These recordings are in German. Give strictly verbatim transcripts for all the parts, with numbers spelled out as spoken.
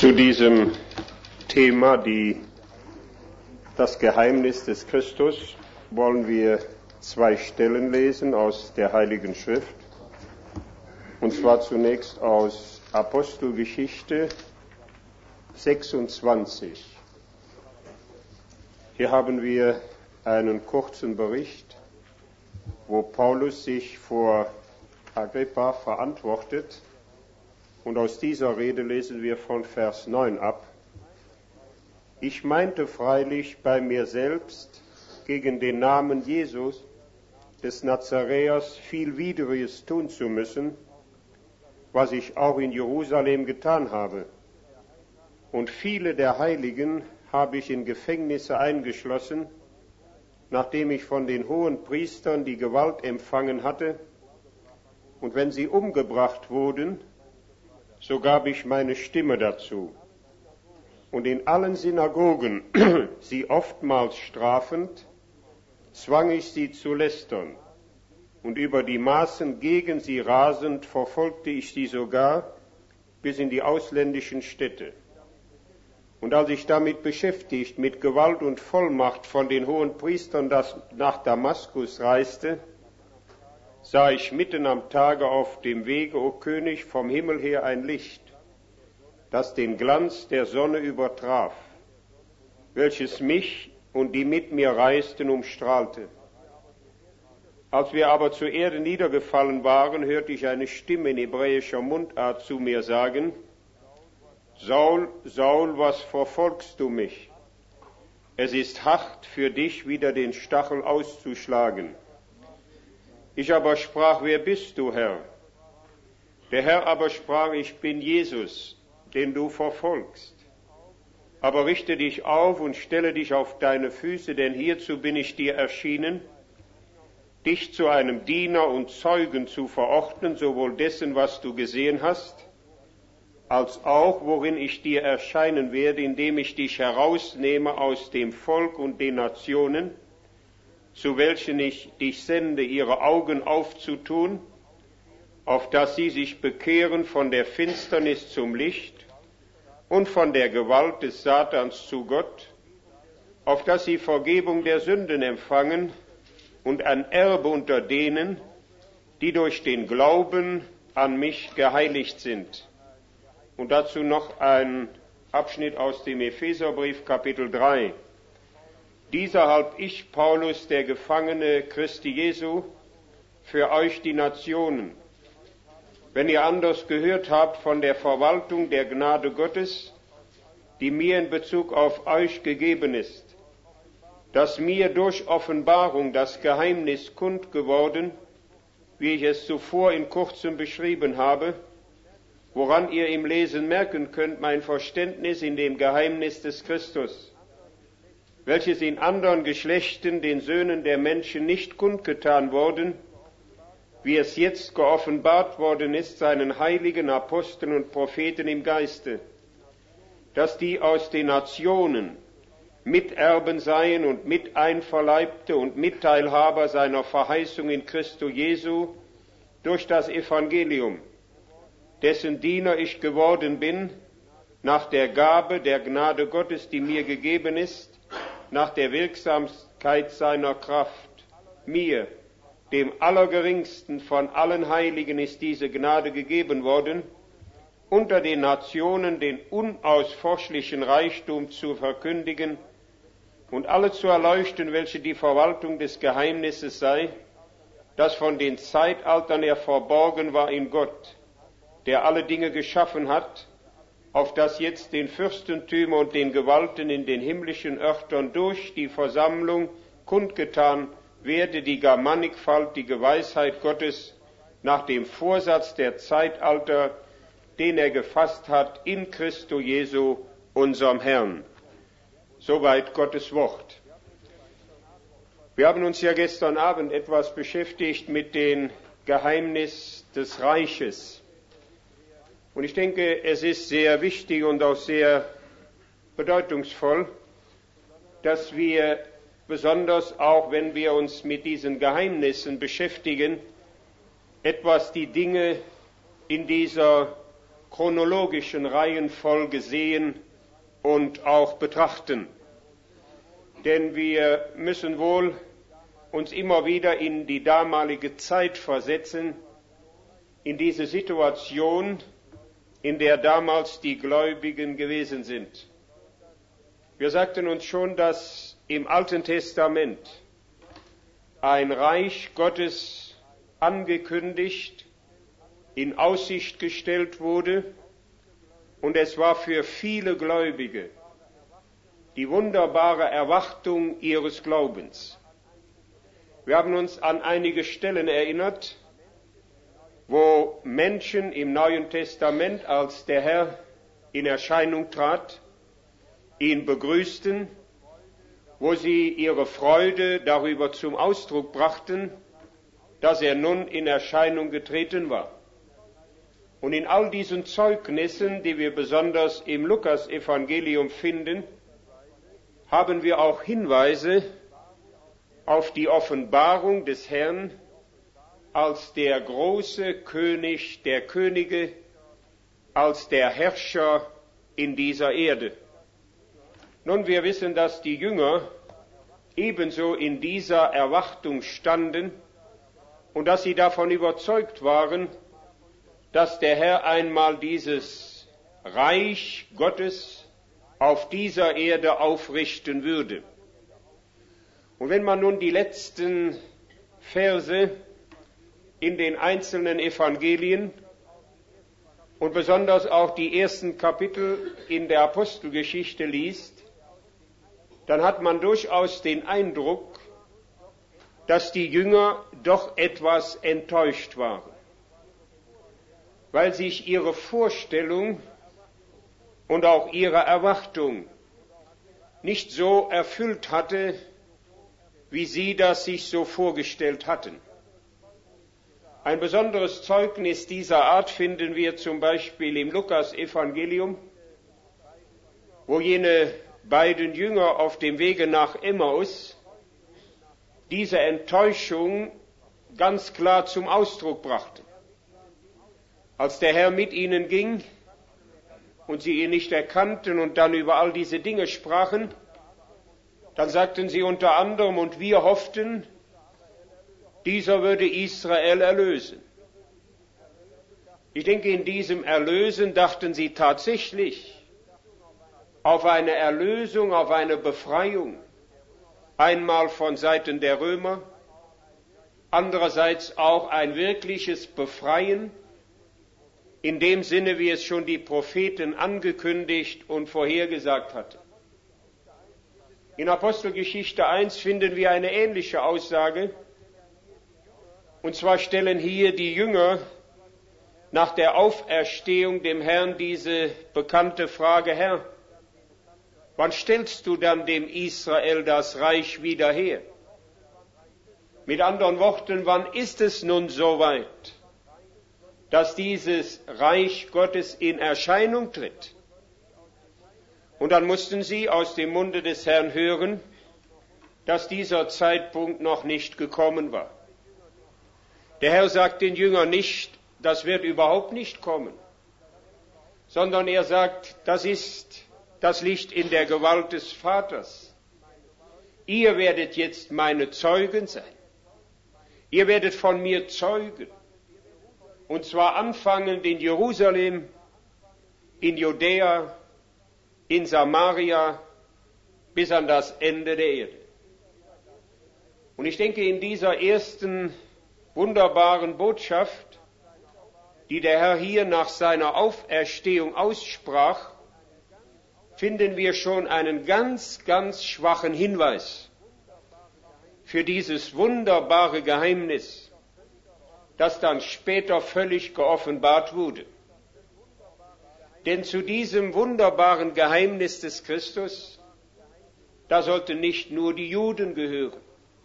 Zu diesem Thema, die, das Geheimnis des Christus, wollen wir zwei Stellen lesen aus der Heiligen Schrift. Und zwar zunächst aus Apostelgeschichte sechsundzwanzig. Hier haben wir einen kurzen Bericht, wo Paulus sich vor Agrippa verantwortet. Und aus dieser Rede lesen wir von Vers neun ab. Ich meinte freilich bei mir selbst, gegen den Namen Jesus des Nazaräers viel Widriges tun zu müssen, was ich auch in Jerusalem getan habe. Und viele der Heiligen habe ich in Gefängnisse eingeschlossen, nachdem ich von den hohen Priestern die Gewalt empfangen hatte. Und wenn sie umgebracht wurden, so gab ich meine Stimme dazu. Und in allen Synagogen, sie oftmals strafend, zwang ich sie zu lästern. Und über die Maßen gegen sie rasend verfolgte ich sie sogar bis in die ausländischen Städte. Und als ich damit beschäftigt, mit Gewalt und Vollmacht von den hohen Priestern das nach Damaskus reiste, sah ich mitten am Tage auf dem Wege, o König, vom Himmel her ein Licht, das den Glanz der Sonne übertraf, welches mich und die mit mir reisten umstrahlte. Als wir aber zur Erde niedergefallen waren, hörte ich eine Stimme in hebräischer Mundart zu mir sagen: Saul, Saul, was verfolgst du mich? Es ist hart für dich, wieder den Stachel auszuschlagen. Ich aber sprach, wer bist du, Herr? Der Herr aber sprach, ich bin Jesus, den du verfolgst. Aber richte dich auf und stelle dich auf deine Füße, denn hierzu bin ich dir erschienen, dich zu einem Diener und Zeugen zu verordnen, sowohl dessen, was du gesehen hast, als auch, worin ich dir erscheinen werde, indem ich dich herausnehme aus dem Volk und den Nationen, zu welchen ich dich sende, ihre Augen aufzutun, auf dass sie sich bekehren von der Finsternis zum Licht und von der Gewalt des Satans zu Gott, auf dass sie Vergebung der Sünden empfangen und ein Erbe unter denen, die durch den Glauben an mich geheiligt sind. Und dazu noch ein Abschnitt aus dem Epheserbrief, Kapitel drei. Dieser halb ich, Paulus, der Gefangene Christi Jesu, für euch die Nationen. Wenn ihr anders gehört habt von der Verwaltung der Gnade Gottes, die mir in Bezug auf euch gegeben ist, dass mir durch Offenbarung das Geheimnis kund geworden, wie ich es zuvor in kurzem beschrieben habe, woran ihr im Lesen merken könnt, mein Verständnis in dem Geheimnis des Christus, welches in anderen Geschlechten den Söhnen der Menschen nicht kundgetan worden, wie es jetzt geoffenbart worden ist, seinen heiligen Aposteln und Propheten im Geiste, dass die aus den Nationen Miterben seien und Miteinverleibte und Mitteilhaber seiner Verheißung in Christo Jesu durch das Evangelium, dessen Diener ich geworden bin, nach der Gabe der Gnade Gottes, die mir gegeben ist, nach der Wirksamkeit seiner Kraft. Mir, dem Allergeringsten von allen Heiligen, ist diese Gnade gegeben worden, unter den Nationen den unausforschlichen Reichtum zu verkündigen und alle zu erleuchten, welche die Verwaltung des Geheimnisses sei, das von den Zeitaltern her verborgen war in Gott, der alle Dinge geschaffen hat, auf das jetzt den Fürstentümern und den Gewalten in den himmlischen Örtern durch die Versammlung kundgetan werde die gar mannigfaltige Weisheit Gottes nach dem Vorsatz der Zeitalter, den er gefasst hat in Christo Jesu, unserem Herrn. Soweit Gottes Wort. Wir haben uns ja gestern Abend etwas beschäftigt mit dem Geheimnis des Reiches. Und ich denke, es ist sehr wichtig und auch sehr bedeutungsvoll, dass wir besonders auch, wenn wir uns mit diesen Geheimnissen beschäftigen, etwas die Dinge in dieser chronologischen Reihenfolge sehen und auch betrachten. Denn wir müssen wohl uns immer wieder in die damalige Zeit versetzen, in diese Situation, in der damals die Gläubigen gewesen sind. Wir sagten uns schon, dass im Alten Testament ein Reich Gottes angekündigt, in Aussicht gestellt wurde, und es war für viele Gläubige die wunderbare Erwartung ihres Glaubens. Wir haben uns an einige Stellen erinnert, wo Menschen im Neuen Testament, als der Herr in Erscheinung trat, ihn begrüßten, wo sie ihre Freude darüber zum Ausdruck brachten, dass er nun in Erscheinung getreten war. Und in all diesen Zeugnissen, die wir besonders im Lukas-Evangelium finden, haben wir auch Hinweise auf die Offenbarung des Herrn als der große König der Könige, als der Herrscher in dieser Erde. Nun, wir wissen, dass die Jünger ebenso in dieser Erwartung standen und dass sie davon überzeugt waren, dass der Herr einmal dieses Reich Gottes auf dieser Erde aufrichten würde. Und wenn man nun die letzten Verse in den einzelnen Evangelien und besonders auch die ersten Kapitel in der Apostelgeschichte liest, dann hat man durchaus den Eindruck, dass die Jünger doch etwas enttäuscht waren, weil sich ihre Vorstellung und auch ihre Erwartung nicht so erfüllt hatte, wie sie das sich so vorgestellt hatten. Ein besonderes Zeugnis dieser Art finden wir zum Beispiel im Lukas-Evangelium, wo jene beiden Jünger auf dem Wege nach Emmaus diese Enttäuschung ganz klar zum Ausdruck brachten. Als der Herr mit ihnen ging und sie ihn nicht erkannten und dann über all diese Dinge sprachen, dann sagten sie unter anderem, und wir hofften, dieser würde Israel erlösen. Ich denke, in diesem Erlösen dachten sie tatsächlich auf eine Erlösung, auf eine Befreiung, einmal von Seiten der Römer, andererseits auch ein wirkliches Befreien, in dem Sinne, wie es schon die Propheten angekündigt und vorhergesagt hatten. In Apostelgeschichte eins finden wir eine ähnliche Aussage, und zwar stellen hier die Jünger nach der Auferstehung dem Herrn diese bekannte Frage: Herr, wann stellst du dann dem Israel das Reich wieder her? Mit anderen Worten, wann ist es nun soweit, dass dieses Reich Gottes in Erscheinung tritt? Und dann mussten sie aus dem Munde des Herrn hören, dass dieser Zeitpunkt noch nicht gekommen war. Der Herr sagt den Jüngern nicht, das wird überhaupt nicht kommen, sondern er sagt, das ist, das liegt in der Gewalt des Vaters. Ihr werdet jetzt meine Zeugen sein. Ihr werdet von mir zeugen. Und zwar anfangend in Jerusalem, in Judäa, in Samaria, bis an das Ende der Erde. Und ich denke, in dieser ersten wunderbaren Botschaft, die der Herr hier nach seiner Auferstehung aussprach, finden wir schon einen ganz, ganz schwachen Hinweis für dieses wunderbare Geheimnis, das dann später völlig geoffenbart wurde. Denn zu diesem wunderbaren Geheimnis des Christus, da sollten nicht nur die Juden gehören,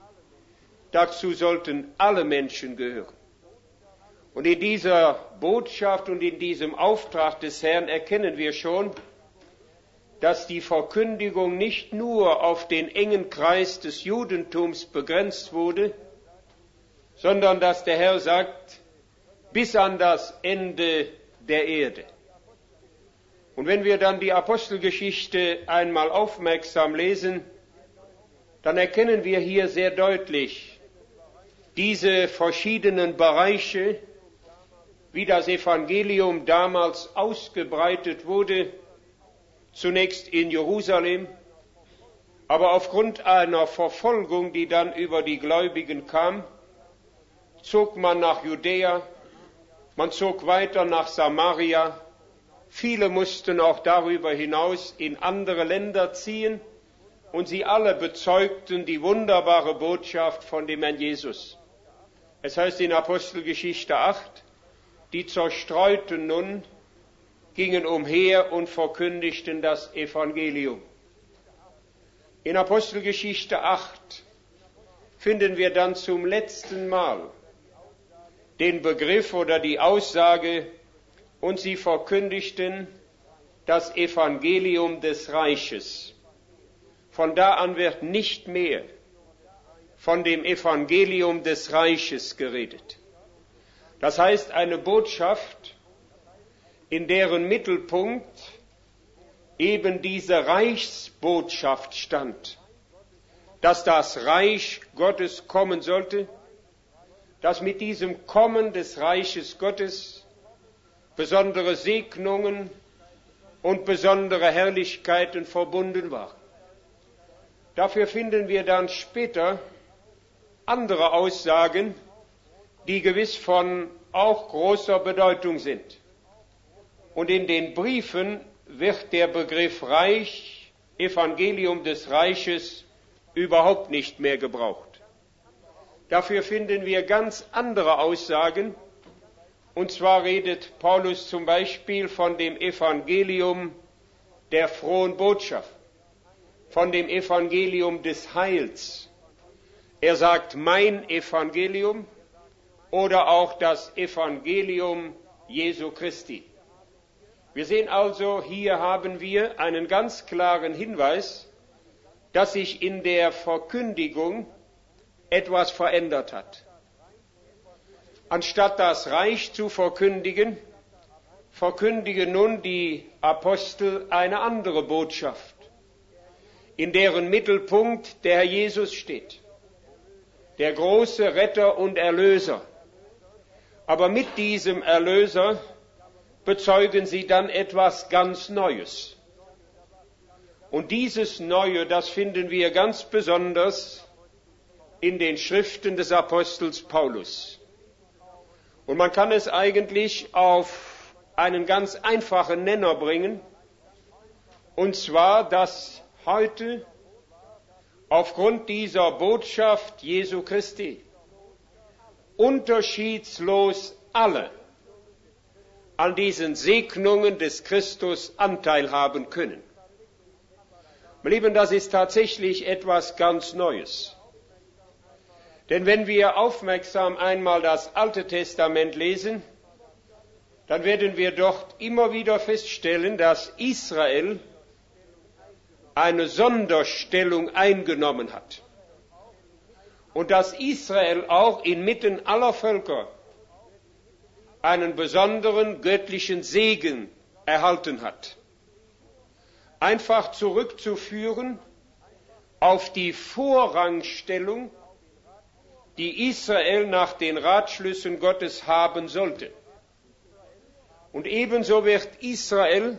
dazu sollten alle Menschen gehören. Und in dieser Botschaft und in diesem Auftrag des Herrn erkennen wir schon, dass die Verkündigung nicht nur auf den engen Kreis des Judentums begrenzt wurde, sondern dass der Herr sagt, bis an das Ende der Erde. Und wenn wir dann die Apostelgeschichte einmal aufmerksam lesen, dann erkennen wir hier sehr deutlich diese verschiedenen Bereiche, wie das Evangelium damals ausgebreitet wurde, zunächst in Jerusalem, aber aufgrund einer Verfolgung, die dann über die Gläubigen kam, zog man nach Judäa, man zog weiter nach Samaria, viele mussten auch darüber hinaus in andere Länder ziehen und sie alle bezeugten die wunderbare Botschaft von dem Herrn Jesus. Es heißt in Apostelgeschichte acht, die Zerstreuten nun gingen umher und verkündigten das Evangelium. In Apostelgeschichte acht finden wir dann zum letzten Mal den Begriff oder die Aussage, und sie verkündigten das Evangelium des Reiches. Von da an wird nicht mehr von dem Evangelium des Reiches geredet. Das heißt, eine Botschaft, in deren Mittelpunkt eben diese Reichsbotschaft stand, dass das Reich Gottes kommen sollte, dass mit diesem Kommen des Reiches Gottes besondere Segnungen und besondere Herrlichkeiten verbunden waren. Dafür finden wir dann später andere Aussagen, die gewiss von auch großer Bedeutung sind. Und in den Briefen wird der Begriff Reich, Evangelium des Reiches, überhaupt nicht mehr gebraucht. Dafür finden wir ganz andere Aussagen, und zwar redet Paulus zum Beispiel von dem Evangelium der frohen Botschaft, von dem Evangelium des Heils. Er sagt mein Evangelium oder auch das Evangelium Jesu Christi. Wir sehen also, hier haben wir einen ganz klaren Hinweis, dass sich in der Verkündigung etwas verändert hat. Anstatt das Reich zu verkündigen, verkündigen nun die Apostel eine andere Botschaft, in deren Mittelpunkt der Herr Jesus steht, der große Retter und Erlöser. Aber mit diesem Erlöser bezeugen sie dann etwas ganz Neues. Und dieses Neue, das finden wir ganz besonders in den Schriften des Apostels Paulus. Und man kann es eigentlich auf einen ganz einfachen Nenner bringen, und zwar, dass heute aufgrund dieser Botschaft Jesu Christi unterschiedslos alle an diesen Segnungen des Christus Anteil haben können. Meine Lieben, das ist tatsächlich etwas ganz Neues. Denn wenn wir aufmerksam einmal das Alte Testament lesen, dann werden wir dort immer wieder feststellen, dass Israel eine Sonderstellung eingenommen hat. Und dass Israel auch inmitten aller Völker einen besonderen göttlichen Segen erhalten hat. Einfach zurückzuführen auf die Vorrangstellung, die Israel nach den Ratschlüssen Gottes haben sollte. Und ebenso wird Israel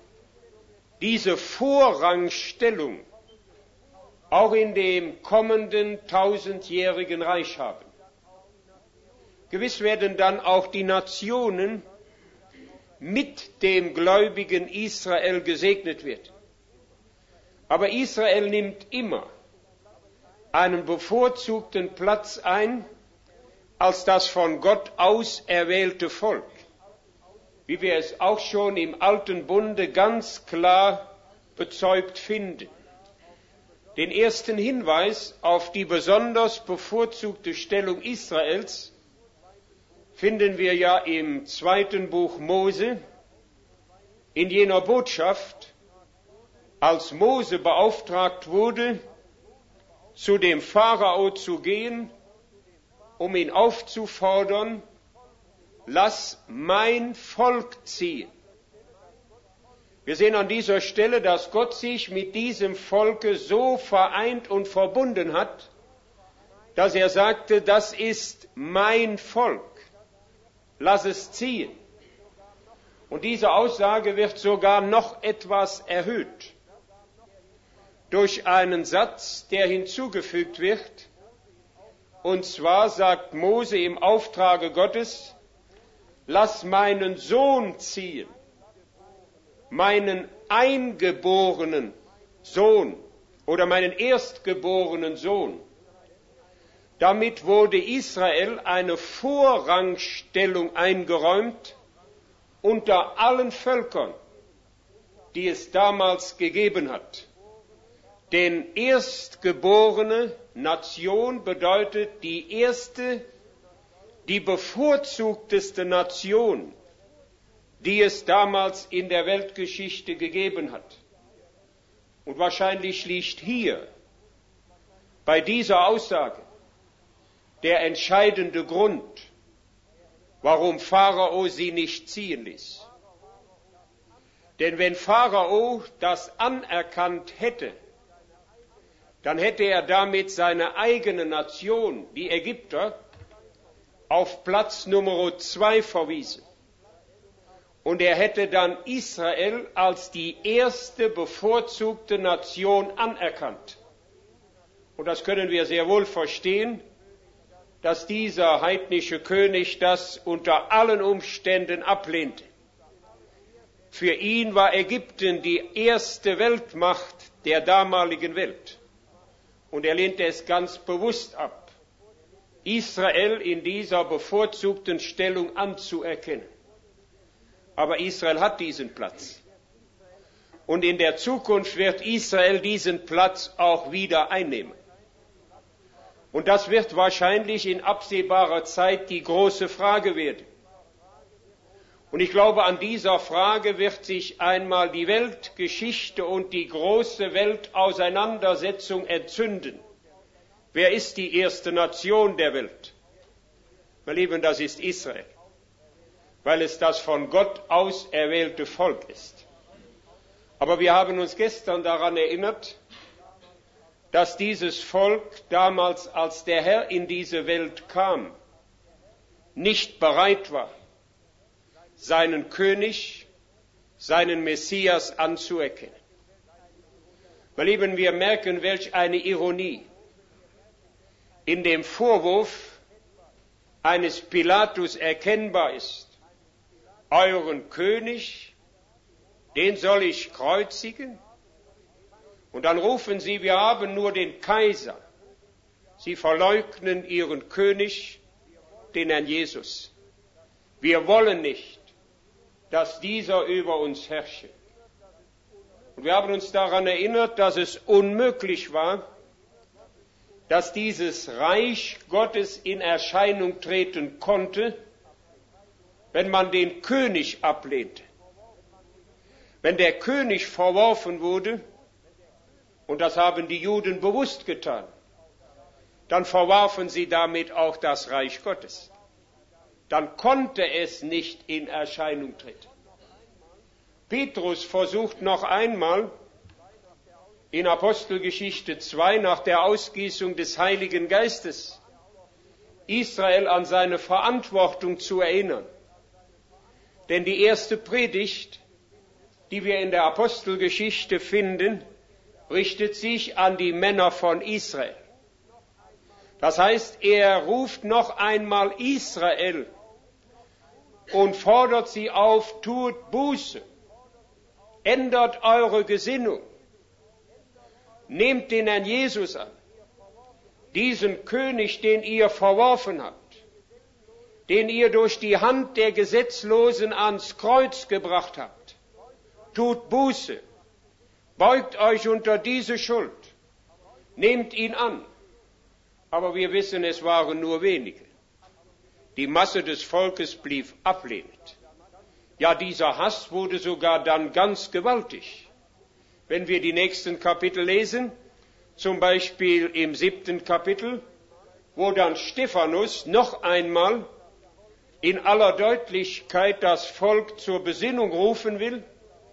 diese Vorrangstellung auch in dem kommenden tausendjährigen Reich haben. Gewiss werden dann auch die Nationen mit dem gläubigen Israel gesegnet werden. Aber Israel nimmt immer einen bevorzugten Platz ein als das von Gott auserwählte Volk, wie wir es auch schon im Alten Bunde ganz klar bezeugt finden. Den ersten Hinweis auf die besonders bevorzugte Stellung Israels finden wir ja im zweiten Buch Mose, in jener Botschaft, als Mose beauftragt wurde, zu dem Pharao zu gehen, um ihn aufzufordern, lass mein Volk ziehen. Wir sehen an dieser Stelle, dass Gott sich mit diesem Volke so vereint und verbunden hat, dass er sagte, das ist mein Volk, lass es ziehen. Und diese Aussage wird sogar noch etwas erhöht durch einen Satz, der hinzugefügt wird. Und zwar sagt Mose im Auftrage Gottes, lass meinen Sohn ziehen, meinen eingeborenen Sohn oder meinen erstgeborenen Sohn. Damit wurde Israel eine Vorrangstellung eingeräumt unter allen Völkern, die es damals gegeben hat. Denn erstgeborene Nation bedeutet die erste, die bevorzugteste Nation, die es damals in der Weltgeschichte gegeben hat. Und wahrscheinlich liegt hier bei dieser Aussage der entscheidende Grund, warum Pharao sie nicht ziehen ließ. Denn wenn Pharao das anerkannt hätte, dann hätte er damit seine eigene Nation, die Ägypter, auf Platz Nummer zwei verwiesen. Und er hätte dann Israel als die erste bevorzugte Nation anerkannt. Und das können wir sehr wohl verstehen, dass dieser heidnische König das unter allen Umständen ablehnte. Für ihn war Ägypten die erste Weltmacht der damaligen Welt. Und er lehnte es ganz bewusst ab, Israel in dieser bevorzugten Stellung anzuerkennen. Aber Israel hat diesen Platz. Und in der Zukunft wird Israel diesen Platz auch wieder einnehmen. Und das wird wahrscheinlich in absehbarer Zeit die große Frage werden. Und ich glaube, an dieser Frage wird sich einmal die Weltgeschichte und die große Weltauseinandersetzung entzünden. Wer ist die erste Nation der Welt? Meine Lieben, das ist Israel, weil es das von Gott auserwählte Volk ist. Aber wir haben uns gestern daran erinnert, dass dieses Volk damals, als der Herr in diese Welt kam, nicht bereit war, seinen König, seinen Messias anzuerkennen. Meine Lieben, wir merken, welch eine Ironie in dem Vorwurf eines Pilatus erkennbar ist. Euren König, den soll ich kreuzigen? Und dann rufen sie, wir haben nur den Kaiser. Sie verleugnen ihren König, den Herrn Jesus. Wir wollen nicht, dass dieser über uns herrsche. Und wir haben uns daran erinnert, dass es unmöglich war, dass dieses Reich Gottes in Erscheinung treten konnte, wenn man den König ablehnte. Wenn der König verworfen wurde, und das haben die Juden bewusst getan, dann verwarfen sie damit auch das Reich Gottes. Dann konnte es nicht in Erscheinung treten. Petrus versucht noch einmal in Apostelgeschichte zwei nach der Ausgießung des Heiligen Geistes Israel an seine Verantwortung zu erinnern. Denn die erste Predigt, die wir in der Apostelgeschichte finden, richtet sich an die Männer von Israel. Das heißt, er ruft noch einmal Israel und fordert sie auf, tut Buße, ändert eure Gesinnung, nehmt den Herrn Jesus an, diesen König, den ihr verworfen habt, den ihr durch die Hand der Gesetzlosen ans Kreuz gebracht habt. Tut Buße, beugt euch unter diese Schuld, nehmt ihn an. Aber wir wissen, es waren nur wenige. Die Masse des Volkes blieb ablehnend. Ja, dieser Hass wurde sogar dann ganz gewaltig. Wenn wir die nächsten Kapitel lesen, zum Beispiel im siebten Kapitel, wo dann Stephanus noch einmal in aller Deutlichkeit das Volk zur Besinnung rufen will.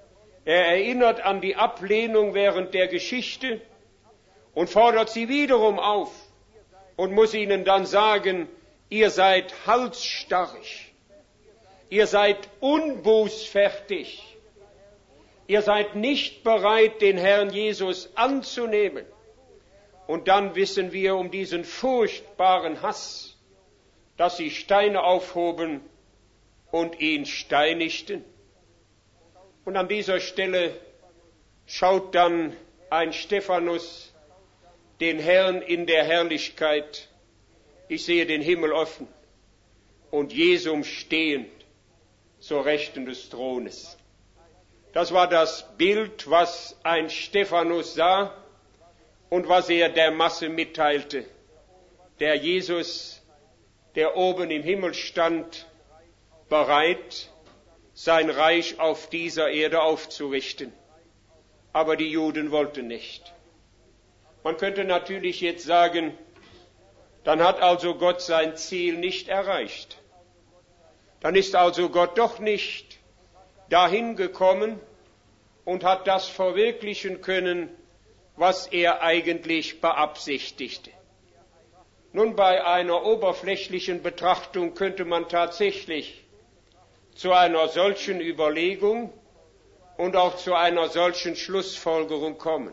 Er erinnert an die Ablehnung während der Geschichte und fordert sie wiederum auf und muss ihnen dann sagen, ihr seid halsstarrig, ihr seid unbußfertig, ihr seid nicht bereit, den Herrn Jesus anzunehmen. Und dann wissen wir um diesen furchtbaren Hass, dass sie Steine aufhoben und ihn steinigten. Und an dieser Stelle schaut dann ein Stephanus den Herrn in der Herrlichkeit. Ich sehe den Himmel offen und Jesum stehend zur Rechten des Thrones. Das war das Bild, was ein Stephanus sah und was er der Masse mitteilte. Der Jesus, der oben im Himmel stand, bereit, sein Reich auf dieser Erde aufzurichten. Aber die Juden wollten nicht. Man könnte natürlich jetzt sagen, dann hat also Gott sein Ziel nicht erreicht. Dann ist also Gott doch nicht dahin gekommen und hat das verwirklichen können, was er eigentlich beabsichtigte. Nun, bei einer oberflächlichen Betrachtung könnte man tatsächlich zu einer solchen Überlegung und auch zu einer solchen Schlussfolgerung kommen.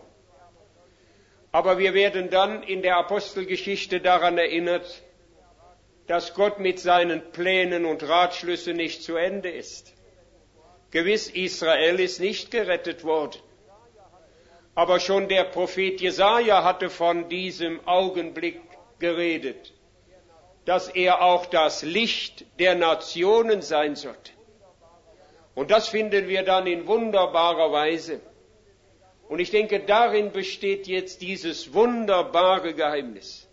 Aber wir werden dann in der Apostelgeschichte daran erinnert, dass Gott mit seinen Plänen und Ratschlüssen nicht zu Ende ist. Gewiss, Israel ist nicht gerettet worden. Aber schon der Prophet Jesaja hatte von diesem Augenblick geredet, dass er auch das Licht der Nationen sein sollte. Und das finden wir dann in wunderbarer Weise. Und ich denke, darin besteht jetzt dieses wunderbare Geheimnis,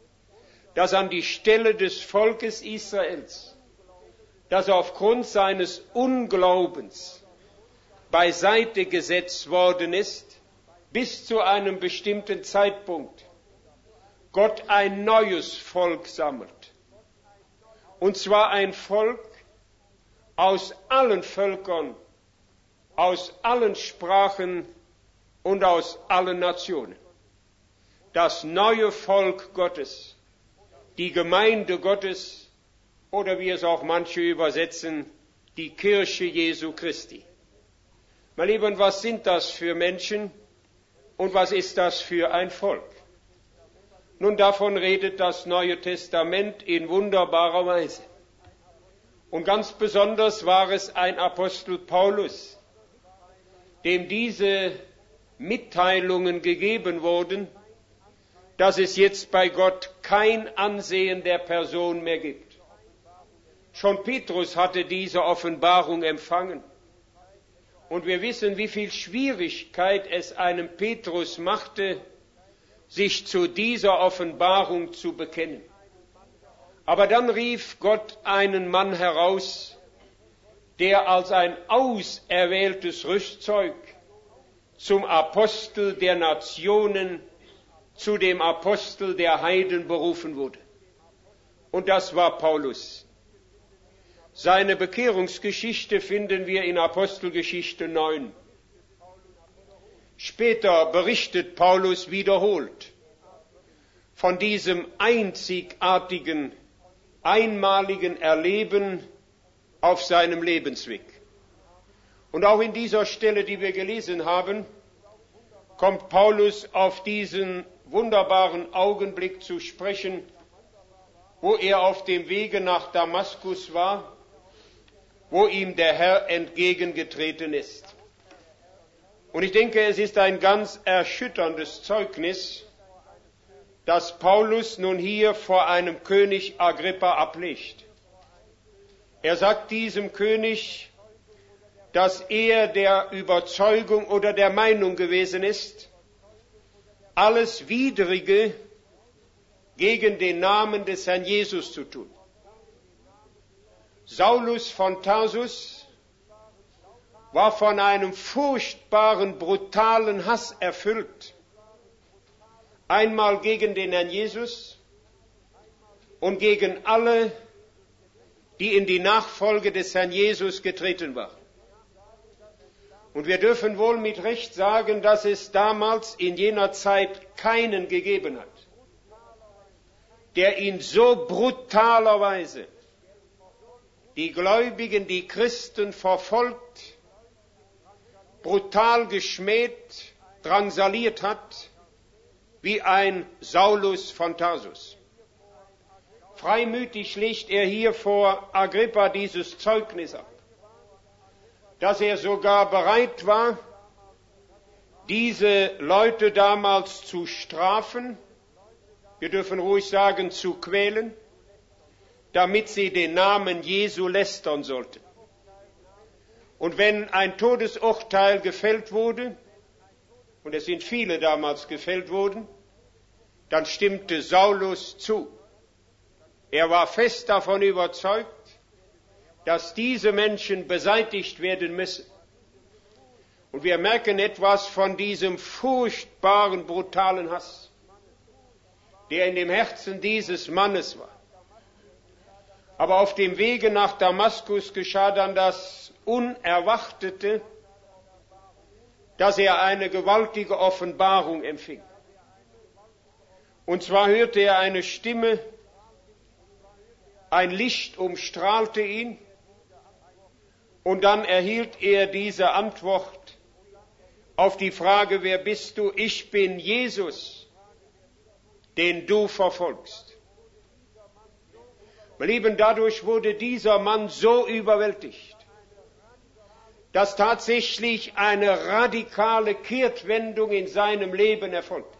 dass an die Stelle des Volkes Israels, das aufgrund seines Unglaubens beiseite gesetzt worden ist, bis zu einem bestimmten Zeitpunkt, Gott ein neues Volk sammelt. Und zwar ein Volk aus allen Völkern, aus allen Sprachen und aus allen Nationen. Das neue Volk Gottes, die Gemeinde Gottes oder wie es auch manche übersetzen, die Kirche Jesu Christi. Meine Lieben, was sind das für Menschen und was ist das für ein Volk? Nun, davon redet das Neue Testament in wunderbarer Weise. Und ganz besonders war es ein Apostel Paulus, dem diese Mitteilungen gegeben wurden, dass es jetzt bei Gott kein Ansehen der Person mehr gibt. Schon Petrus hatte diese Offenbarung empfangen. Und wir wissen, wie viel Schwierigkeit es einem Petrus machte, sich zu dieser Offenbarung zu bekennen. Aber dann rief Gott einen Mann heraus, der als ein auserwähltes Rüstzeug zum Apostel der Nationen, zu dem Apostel der Heiden berufen wurde. Und das war Paulus. Seine Bekehrungsgeschichte finden wir in Apostelgeschichte neun. Später berichtet Paulus wiederholt von diesem einzigartigen, einmaligen Erleben auf seinem Lebensweg. Und auch in dieser Stelle, die wir gelesen haben, kommt Paulus auf diesen wunderbaren Augenblick zu sprechen, wo er auf dem Wege nach Damaskus war, wo ihm der Herr entgegengetreten ist. Und ich denke, es ist ein ganz erschütterndes Zeugnis, das Paulus nun hier vor einem König Agrippa ablegt. Er sagt diesem König, dass er der Überzeugung oder der Meinung gewesen ist, alles Widrige gegen den Namen des Herrn Jesus zu tun. Saulus von Tarsus war von einem furchtbaren, brutalen Hass erfüllt. Einmal gegen den Herrn Jesus und gegen alle, die in die Nachfolge des Herrn Jesus getreten waren. Und wir dürfen wohl mit Recht sagen, dass es damals in jener Zeit keinen gegeben hat, der in so brutaler Weise die Gläubigen, die Christen verfolgt, brutal geschmäht, drangsaliert hat, wie ein Saulus von Tarsus. Freimütig legt er hier vor Agrippa dieses Zeugnis ab, dass er sogar bereit war, diese Leute damals zu strafen, wir dürfen ruhig sagen, zu quälen, damit sie den Namen Jesu lästern sollten. Und wenn ein Todesurteil gefällt wurde, und es sind viele damals gefällt worden, dann stimmte Saulus zu. Er war fest davon überzeugt, dass diese Menschen beseitigt werden müssen. Und wir merken etwas von diesem furchtbaren, brutalen Hass, der in dem Herzen dieses Mannes war. Aber auf dem Wege nach Damaskus geschah dann das Unerwartete, dass er eine gewaltige Offenbarung empfing. Und zwar hörte er eine Stimme, ein Licht umstrahlte ihn, und dann erhielt er diese Antwort auf die Frage, wer bist du? Ich bin Jesus, den du verfolgst. Meine Lieben, dadurch wurde dieser Mann so überwältigt, dass tatsächlich eine radikale Kehrtwendung in seinem Leben erfolgte.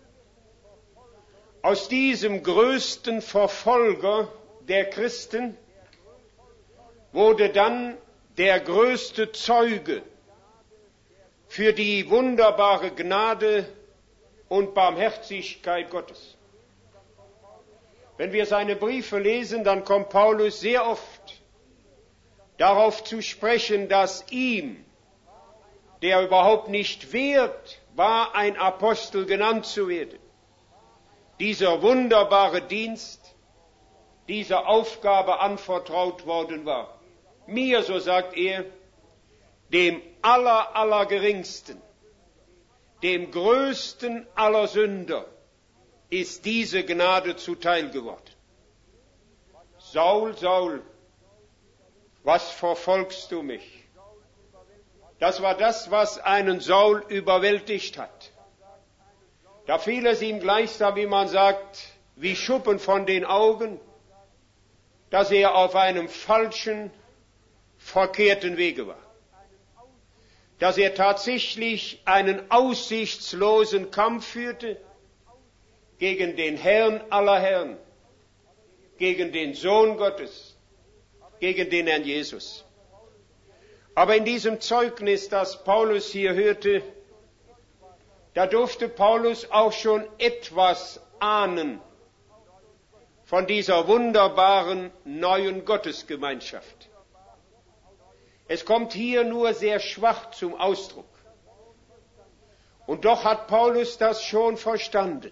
Aus diesem größten Verfolger der Christen wurde dann der größte Zeuge für die wunderbare Gnade und Barmherzigkeit Gottes. Wenn wir seine Briefe lesen, dann kommt Paulus sehr oft darauf zu sprechen, dass ihm, der überhaupt nicht wert war, ein Apostel genannt zu werden, dieser wunderbare Dienst, diese Aufgabe anvertraut worden war. Mir, so sagt er, dem aller, allergeringsten, dem größten aller Sünder, ist diese Gnade zuteil geworden. Saul, Saul, was verfolgst du mich? Das war das, was einen Saul überwältigt hat. Da fiel es ihm gleichsam, wie man sagt, wie Schuppen von den Augen, dass er auf einem falschen, verkehrten Wege war. Dass er tatsächlich einen aussichtslosen Kampf führte gegen den Herrn aller Herren, gegen den Sohn Gottes, gegen den Herrn Jesus. Aber in diesem Zeugnis, das Paulus hier hörte, da durfte Paulus auch schon etwas ahnen von dieser wunderbaren neuen Gottesgemeinschaft. Es kommt hier nur sehr schwach zum Ausdruck. Und doch hat Paulus das schon verstanden.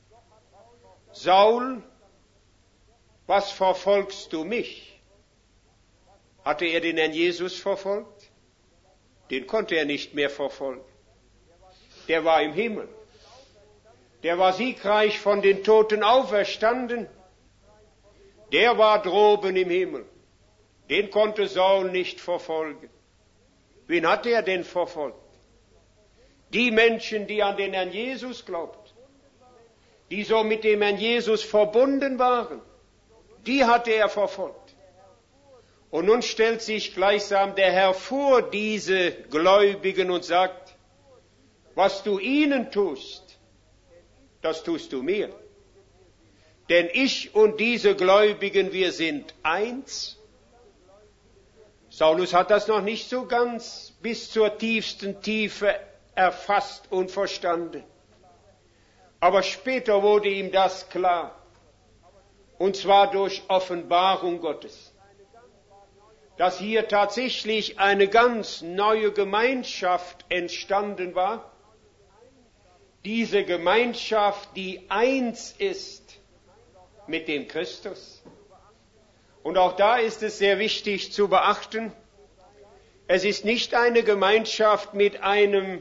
Saul, was verfolgst du mich? Hatte er den Herrn Jesus verfolgt? Den konnte er nicht mehr verfolgen. Der war im Himmel. Der war siegreich von den Toten auferstanden. Der war droben im Himmel. Den konnte Saul nicht verfolgen. Wen hat er denn verfolgt? Die Menschen, die an den Herrn Jesus glaubten, die so mit dem Herrn Jesus verbunden waren, die hatte er verfolgt. Und nun stellt sich gleichsam der Herr vor diese Gläubigen und sagt, was du ihnen tust, das tust du mir. Denn ich und diese Gläubigen, wir sind eins. Saulus hat das noch nicht so ganz bis zur tiefsten Tiefe erfasst und verstanden. Aber später wurde ihm das klar. Und zwar durch Offenbarung Gottes. Dass hier tatsächlich eine ganz neue Gemeinschaft entstanden war. Diese Gemeinschaft, die eins ist mit dem Christus. Und auch da ist es sehr wichtig zu beachten, Es ist nicht eine Gemeinschaft mit einem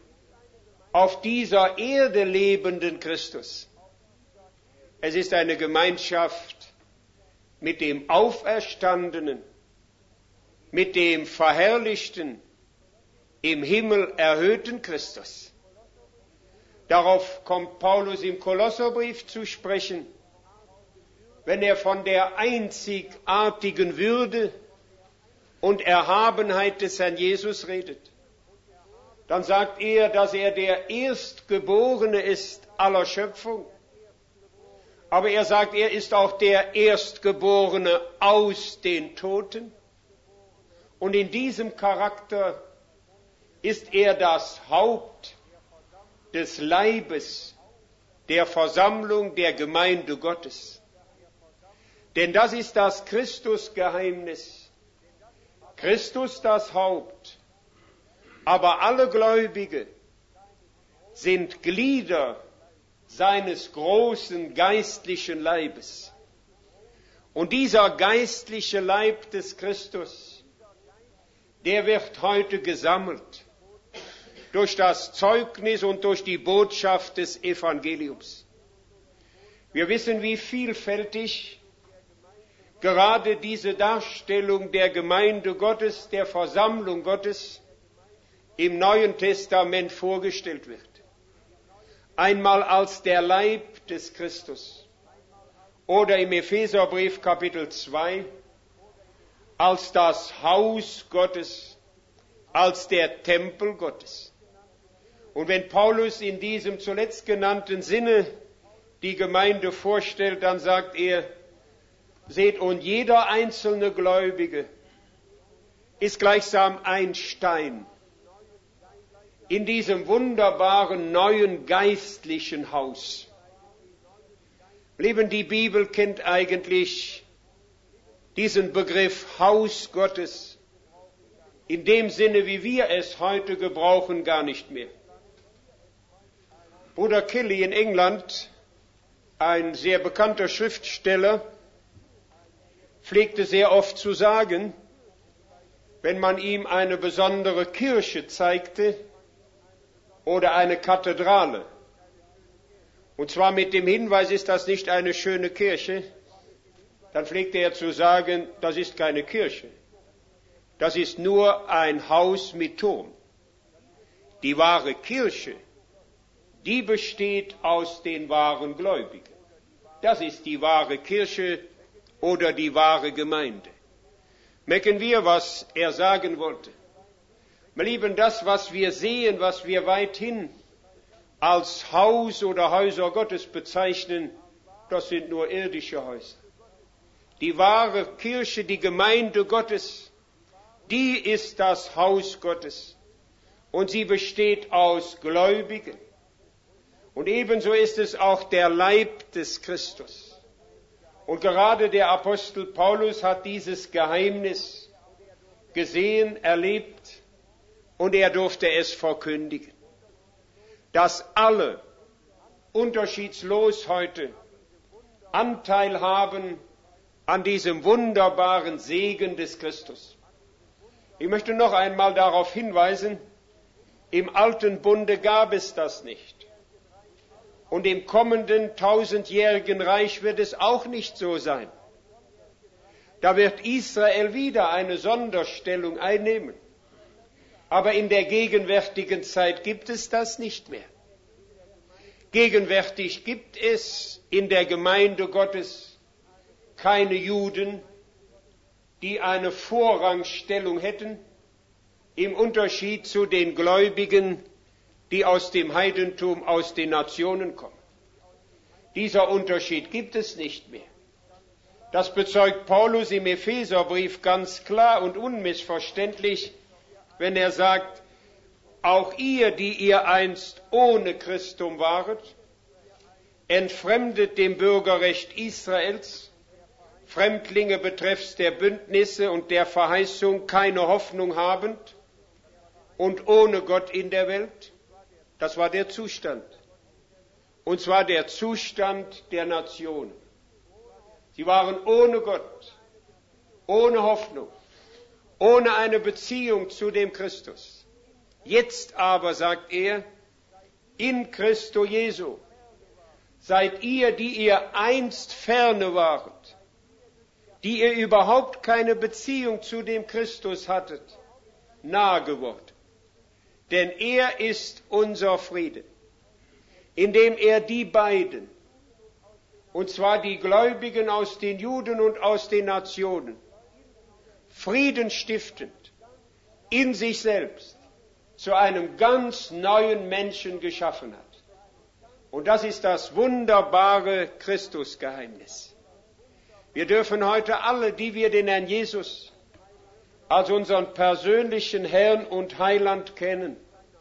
auf dieser Erde lebenden Christus. Es ist eine Gemeinschaft mit dem Auferstandenen, mit dem verherrlichten, im Himmel erhöhten Christus. Darauf kommt Paulus im Kolosserbrief zu sprechen, wenn er von der einzigartigen Würde und Erhabenheit des Herrn Jesus redet. Dann sagt er, dass er der Erstgeborene ist aller Schöpfung. Aber er sagt, er ist auch der Erstgeborene aus den Toten. Und in diesem Charakter ist er das Haupt des Leibes, der Versammlung, der Gemeinde Gottes. Denn das ist das Christusgeheimnis. Christus das Haupt, aber alle Gläubige sind Glieder seines großen geistlichen Leibes. Und dieser geistliche Leib des Christus, der wird heute gesammelt durch das Zeugnis und durch die Botschaft des Evangeliums. Wir wissen, wie vielfältig gerade diese Darstellung der Gemeinde Gottes, der Versammlung Gottes im Neuen Testament vorgestellt wird. Einmal als der Leib des Christus oder im Epheserbrief Kapitel zwei als das Haus Gottes, als der Tempel Gottes. Und wenn Paulus in diesem zuletzt genannten Sinne die Gemeinde vorstellt, dann sagt er, seht, und jeder einzelne Gläubige ist gleichsam ein Stein in diesem wunderbaren neuen geistlichen Haus. Lieben, die Bibel kennt eigentlich diesen Begriff Haus Gottes in dem Sinne, wie wir es heute gebrauchen, gar nicht mehr. Bruder Kelly in England, ein sehr bekannter Schriftsteller, pflegte sehr oft zu sagen, wenn man ihm eine besondere Kirche zeigte oder eine Kathedrale, und zwar mit dem Hinweis, ist das nicht eine schöne Kirche, dann pflegte er zu sagen, das ist keine Kirche, das ist nur ein Haus mit Turm. Die wahre Kirche, die besteht aus den wahren Gläubigen. Das ist die wahre Kirche oder die wahre Gemeinde. Merken wir, was er sagen wollte. Meine Lieben, das, was wir sehen, was wir weithin als Haus oder Häuser Gottes bezeichnen, das sind nur irdische Häuser. Die wahre Kirche, die Gemeinde Gottes, die ist das Haus Gottes. Und sie besteht aus Gläubigen. Und ebenso ist es auch der Leib des Christus. Und gerade der Apostel Paulus hat dieses Geheimnis gesehen, erlebt, und er durfte es verkündigen, dass alle unterschiedslos heute Anteil haben an diesem wunderbaren Segen des Christus. Ich möchte noch einmal darauf hinweisen, im alten Bunde gab es das nicht. Und im kommenden tausendjährigen Reich wird es auch nicht so sein. Da wird Israel wieder eine Sonderstellung einnehmen. Aber in der gegenwärtigen Zeit gibt es das nicht mehr. Gegenwärtig gibt es in der Gemeinde Gottes keine Juden, die eine Vorrangstellung hätten, im Unterschied zu den Gläubigen, die aus dem Heidentum, aus den Nationen kommen. Dieser Unterschied gibt es nicht mehr. Das bezeugt Paulus im Epheserbrief ganz klar und unmissverständlich, wenn er sagt, auch ihr, die ihr einst ohne Christum waret, entfremdet dem Bürgerrecht Israels, Fremdlinge betreffs der Bündnisse und der Verheißung keine Hoffnung habend und ohne Gott in der Welt. Das war der Zustand. Und zwar der Zustand der Nationen. Sie waren ohne Gott, ohne Hoffnung, ohne eine Beziehung zu dem Christus. Jetzt aber, sagt er, in Christo Jesu seid ihr, die ihr einst ferne wart, die ihr überhaupt keine Beziehung zu dem Christus hattet, nahe geworden. Denn er ist unser Friede, indem er die beiden, und zwar die Gläubigen aus den Juden und aus den Nationen, Frieden stiftend, in sich selbst zu einem ganz neuen Menschen geschaffen hat. Und das ist das wunderbare Christusgeheimnis. Wir dürfen heute alle, die wir den Herrn Jesus als unseren persönlichen Herrn und Heiland kennen,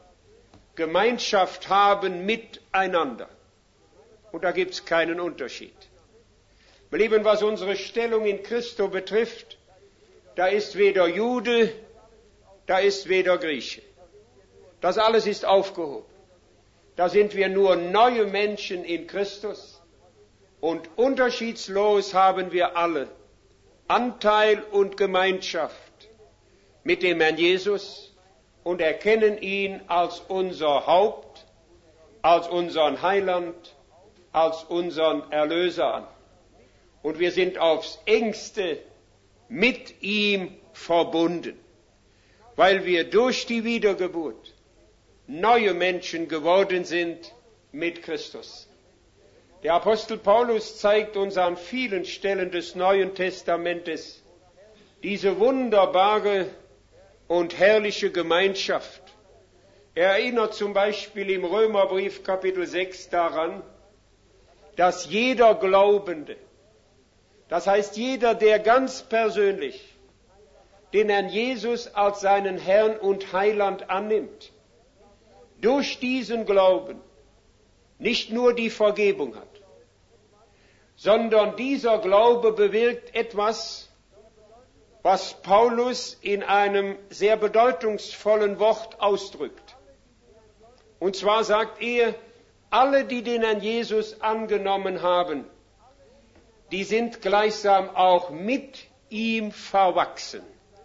Gemeinschaft haben miteinander. Und da gibt es keinen Unterschied. Meine Lieben, was unsere Stellung in Christo betrifft, da ist weder Jude, da ist weder Grieche. Das alles ist aufgehoben. Da sind wir nur neue Menschen in Christus. Und unterschiedslos haben wir alle Anteil und Gemeinschaft mit dem Herrn Jesus und erkennen ihn als unser Haupt, als unseren Heiland, als unseren Erlöser an. Und wir sind aufs engste mit ihm verbunden, weil wir durch die Wiedergeburt neue Menschen geworden sind mit Christus. Der Apostel Paulus zeigt uns an vielen Stellen des Neuen Testamentes diese wunderbare und herrliche Gemeinschaft. Er erinnert zum Beispiel im Römerbrief Kapitel sechs daran, dass jeder Glaubende, das heißt jeder, der ganz persönlich den Herrn Jesus als seinen Herrn und Heiland annimmt, durch diesen Glauben nicht nur die Vergebung hat, sondern dieser Glaube bewirkt etwas, was Paulus in einem sehr bedeutungsvollen Wort ausdrückt. Und zwar sagt er, alle, die den Herrn Jesus angenommen haben, die sind gleichsam auch mit ihm verwachsen.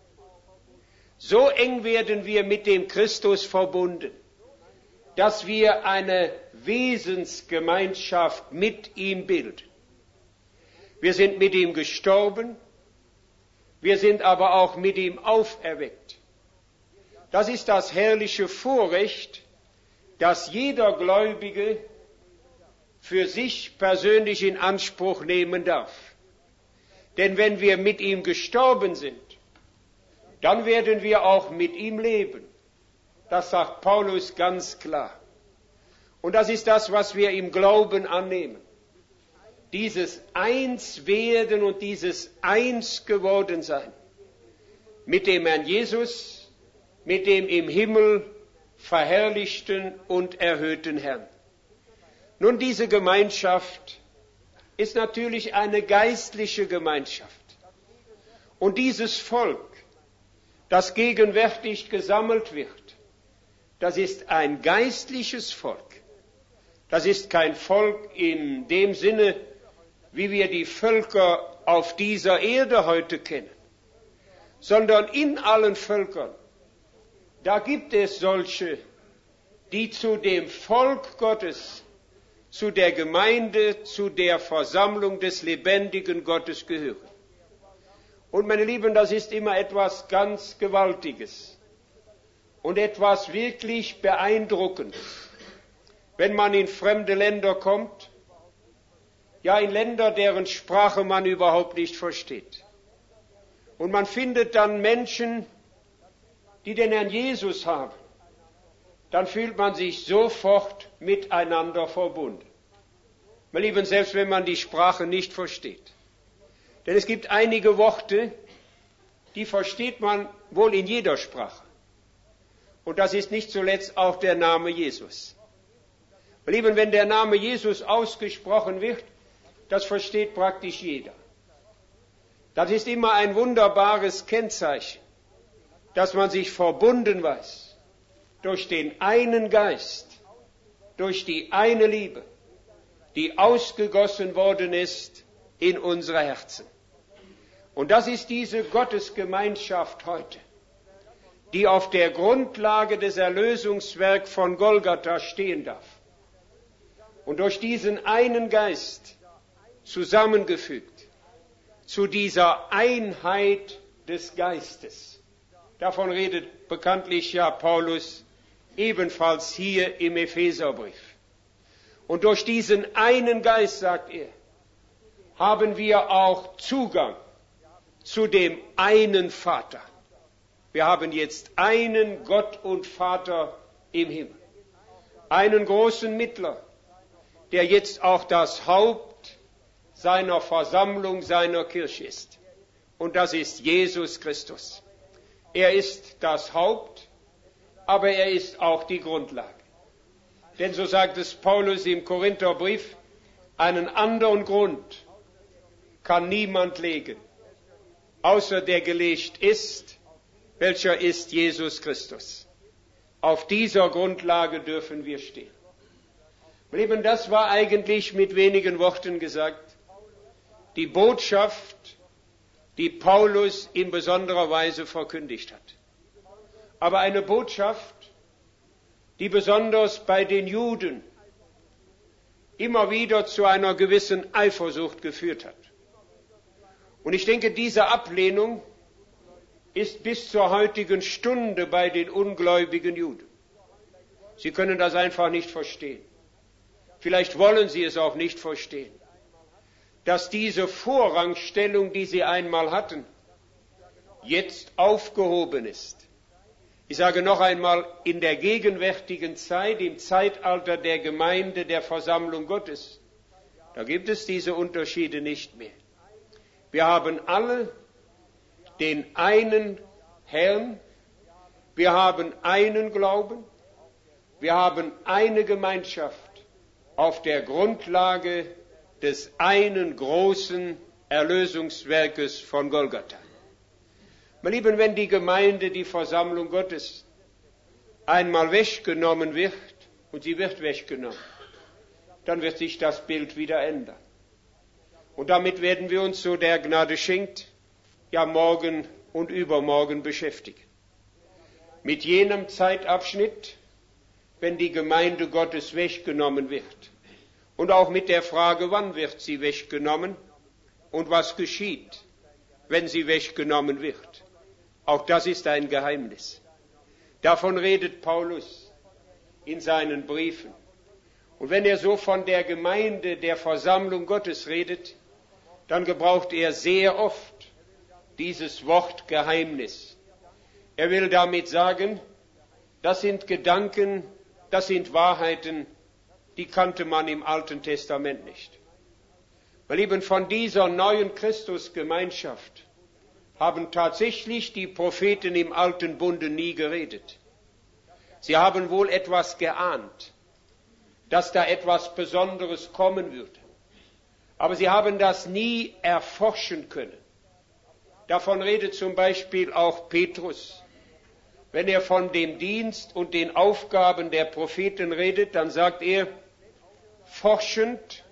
So eng werden wir mit dem Christus verbunden, dass wir eine Wesensgemeinschaft mit ihm bilden. Wir sind mit ihm gestorben, wir sind aber auch mit ihm auferweckt. Das ist das herrliche Vorrecht, das jeder Gläubige für sich persönlich in Anspruch nehmen darf. Denn wenn wir mit ihm gestorben sind, dann werden wir auch mit ihm leben. Das sagt Paulus ganz klar. Und das ist das, was wir im Glauben annehmen. Dieses Einswerden und dieses Einsgewordensein mit dem Herrn Jesus, mit dem im Himmel verherrlichten und erhöhten Herrn. Nun, diese Gemeinschaft ist natürlich eine geistliche Gemeinschaft. Und dieses Volk, das gegenwärtig gesammelt wird, das ist ein geistliches Volk. Das ist kein Volk in dem Sinne, wie wir die Völker auf dieser Erde heute kennen, sondern in allen Völkern, da gibt es solche, die zu dem Volk Gottes, zu der Gemeinde, zu der Versammlung des lebendigen Gottes gehören. Und meine Lieben, das ist immer etwas ganz Gewaltiges und etwas wirklich Beeindruckendes, wenn man in fremde Länder kommt, ja in Länder, deren Sprache man überhaupt nicht versteht. Und man findet dann Menschen, die den Herrn Jesus haben. Dann fühlt man sich sofort miteinander verbunden. Meine Lieben, selbst wenn man die Sprache nicht versteht. Denn es gibt einige Worte, die versteht man wohl in jeder Sprache. Und das ist nicht zuletzt auch der Name Jesus. Meine Lieben, wenn der Name Jesus ausgesprochen wird, das versteht praktisch jeder. Das ist immer ein wunderbares Kennzeichen, dass man sich verbunden weiß durch den einen Geist, durch die eine Liebe, die ausgegossen worden ist in unsere Herzen. Und das ist diese Gottesgemeinschaft heute, die auf der Grundlage des Erlösungswerks von Golgatha stehen darf und durch diesen einen Geist zusammengefügt zu dieser Einheit des Geistes. Davon redet bekanntlich ja Paulus ebenfalls hier im Epheserbrief. Und durch diesen einen Geist, sagt er, haben wir auch Zugang zu dem einen Vater. Wir haben jetzt einen Gott und Vater im Himmel, einen großen Mittler, der jetzt auch das Haupt seiner Versammlung, seiner Kirche ist. Und das ist Jesus Christus. Er ist das Haupt, aber er ist auch die Grundlage. Denn so sagt es Paulus im Korintherbrief, einen anderen Grund kann niemand legen, außer der gelegt ist, welcher ist Jesus Christus. Auf dieser Grundlage dürfen wir stehen. Lieben, das war eigentlich mit wenigen Worten gesagt die Botschaft, die Paulus in besonderer Weise verkündigt hat. Aber eine Botschaft, die besonders bei den Juden immer wieder zu einer gewissen Eifersucht geführt hat. Und ich denke, diese Ablehnung ist bis zur heutigen Stunde bei den ungläubigen Juden. Sie können das einfach nicht verstehen. Vielleicht wollen sie es auch nicht verstehen, dass diese Vorrangstellung, die sie einmal hatten, jetzt aufgehoben ist. Ich sage noch einmal, in der gegenwärtigen Zeit, im Zeitalter der Gemeinde, der Versammlung Gottes, da gibt es diese Unterschiede nicht mehr. Wir haben alle den einen Herrn, wir haben einen Glauben, wir haben eine Gemeinschaft auf der Grundlage des einen großen Erlösungswerkes von Golgatha. Meine Lieben, wenn die Gemeinde, die Versammlung Gottes einmal weggenommen wird, und sie wird weggenommen, dann wird sich das Bild wieder ändern. Und damit werden wir uns, so der Gnade schenkt, ja morgen und übermorgen beschäftigen. Mit jenem Zeitabschnitt, wenn die Gemeinde Gottes weggenommen wird. Und auch mit der Frage, wann wird sie weggenommen und was geschieht, wenn sie weggenommen wird. Auch das ist ein Geheimnis. Davon redet Paulus in seinen Briefen. Und wenn er so von der Gemeinde, der Versammlung Gottes redet, dann gebraucht er sehr oft dieses Wort Geheimnis. Er will damit sagen, das sind Gedanken, das sind Wahrheiten, die kannte man im Alten Testament nicht. Weil eben von dieser neuen Christusgemeinschaft haben tatsächlich die Propheten im Alten Bunde nie geredet. Sie haben wohl etwas geahnt, dass da etwas Besonderes kommen würde. Aber sie haben das nie erforschen können. Davon redet zum Beispiel auch Petrus. Wenn er von dem Dienst und den Aufgaben der Propheten redet, dann sagt er, forschend,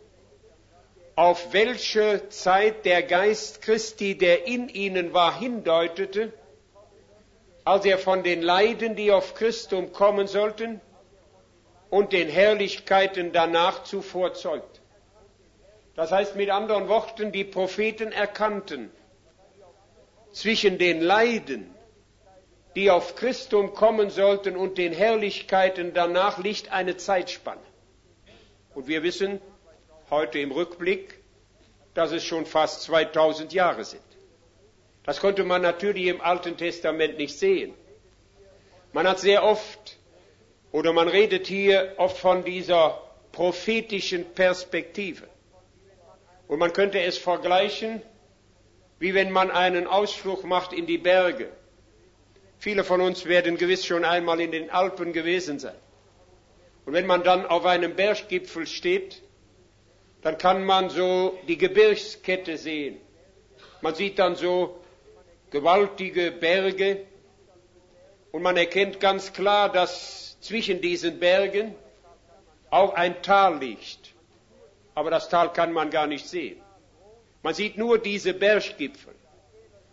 auf welche Zeit der Geist Christi, der in ihnen war, hindeutete, als er von den Leiden, die auf Christum kommen sollten, und den Herrlichkeiten danach zuvor zeugt. Das heißt mit anderen Worten, die Propheten erkannten, zwischen den Leiden, die auf Christum kommen sollten, und den Herrlichkeiten danach liegt eine Zeitspanne. Und wir wissen heute im Rückblick, dass es schon fast zweitausend Jahre sind. Das konnte man natürlich im Alten Testament nicht sehen. Man hat sehr oft, oder man redet hier oft von dieser prophetischen Perspektive. Und man könnte es vergleichen, wie wenn man einen Ausflug macht in die Berge. Viele von uns werden gewiss schon einmal in den Alpen gewesen sein. Und wenn man dann auf einem Berggipfel steht, dann kann man so die Gebirgskette sehen. Man sieht dann so gewaltige Berge und man erkennt ganz klar, dass zwischen diesen Bergen auch ein Tal liegt. Aber das Tal kann man gar nicht sehen. Man sieht nur diese Berggipfel.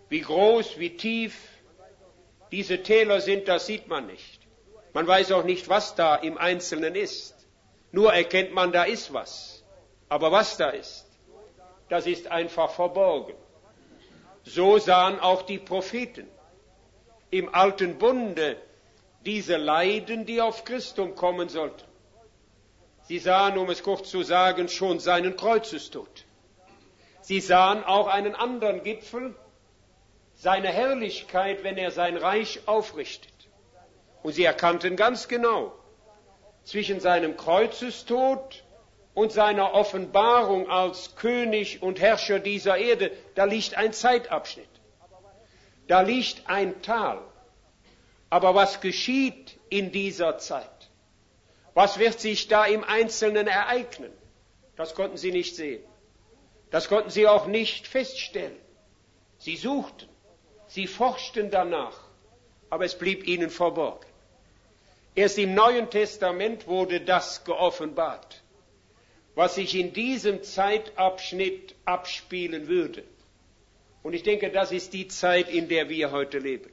Wie groß, wie tief diese Täler sind, das sieht man nicht. Man weiß auch nicht, was da im Einzelnen ist. Nur erkennt man, da ist was. Aber was da ist, das ist einfach verborgen. So sahen auch die Propheten im alten Bunde diese Leiden, die auf Christum kommen sollten. Sie sahen, um es kurz zu sagen, schon seinen Kreuzestod. Sie sahen auch einen anderen Gipfel, seine Herrlichkeit, wenn er sein Reich aufrichtet. Und sie erkannten ganz genau, zwischen seinem Kreuzestod und seiner Offenbarung als König und Herrscher dieser Erde, da liegt ein Zeitabschnitt. Da liegt ein Tal. Aber was geschieht in dieser Zeit? Was wird sich da im Einzelnen ereignen? Das konnten sie nicht sehen. Das konnten sie auch nicht feststellen. Sie suchten, sie forschten danach, aber es blieb ihnen verborgen. Erst im Neuen Testament wurde das geoffenbart, was sich in diesem Zeitabschnitt abspielen würde. Und ich denke, das ist die Zeit, in der wir heute leben.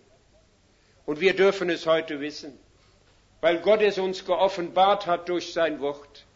Und wir dürfen es heute wissen, weil Gott es uns geoffenbart hat durch sein Wort.